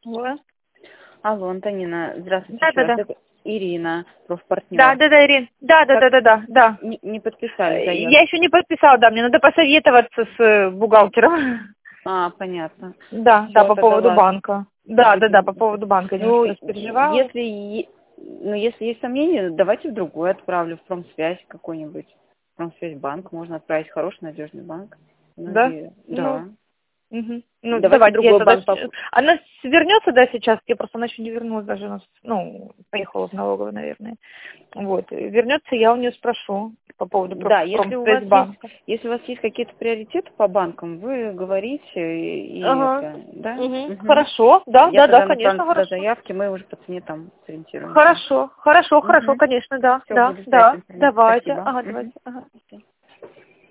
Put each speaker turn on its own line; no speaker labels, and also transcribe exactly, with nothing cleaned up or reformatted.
Алло.
Алло, Антонина, здравствуйте
Да,
еще
да,
раз.
да.
Это Ирина, профпартнер.
Да, да, да, Ирин. Да, да, да,
Как
да, да, да.
не, не подписали
Я
заявку?
еще не подписала, да, мне надо посоветоваться с э, бухгалтером.
А, понятно.
Да, да,
Все,
по
тогда
поводу
ладно.
банка. Да, да, да, по
Будем-
поводу банка. Я
Ну,
немножко распереживалась.
если, е- ну, если есть сомнения, давайте в другой отправлю, в промсвязь какой-нибудь. Промсвязь банк, можно отправить хороший, надежный банк.
Да?
Многие,
Ну,
да.
мгм. Ну,
Давайте
давайте я
другой
тогда...
банк.
с-
поп-
Она вернется, да, сейчас? Я просто она еще не вернулась даже, она, ну, поехала в налоговую, наверное. Вот. Вернется, я у нее спрошу по поводу
Да, если у вас есть,
промсвязьбанка.
если у вас есть какие-то приоритеты по банкам, вы говорите и, и
Ага.
это, да?
Угу.
Мгм.
Хорошо, да,
Я
да, да,
тогда направлю
конечно,
туда
хорошо.
заявки, мы уже по цене там сориентируемся.
Хорошо, хорошо, хорошо,
Угу.
конечно, да,
Все,
да,
буду ждать
да.
информацию.
Давайте,
Спасибо.
ага,
Мгм.
давайте, ага.